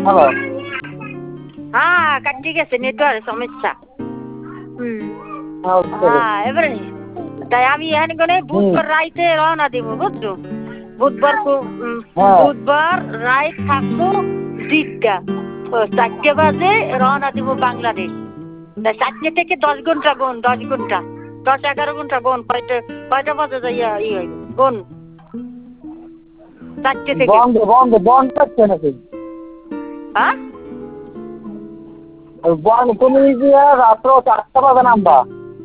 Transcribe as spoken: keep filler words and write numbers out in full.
Hello. হ্যাঁ কাটি গেছে নেটওয়ার্ক সমস্যা। হুম আচ্ছা। হ্যাঁ এবারে তাই আমি এখানে গনে বুধবার রাইতে রওনা দিব বুঝছো। বুধবার হ্যাঁ। বুধবার রাইট থাকবো দিকটা চারটে বাজে রওনা দিব বাংলাদেশ। তাই চারটে থেকে দশ ঘন্টা গোন দশ ঘন্টা দশ এগারো ঘন্টা গোন কয়টা কয়টা বাজে যাইয়া ই হইব গোন চারটে থেকে বন্ধ বন্ধ বন্ধ করছে নাকি? হ্যাঁ বন্ধ তুমি যে রাত্র চারটা বাজে নামবা।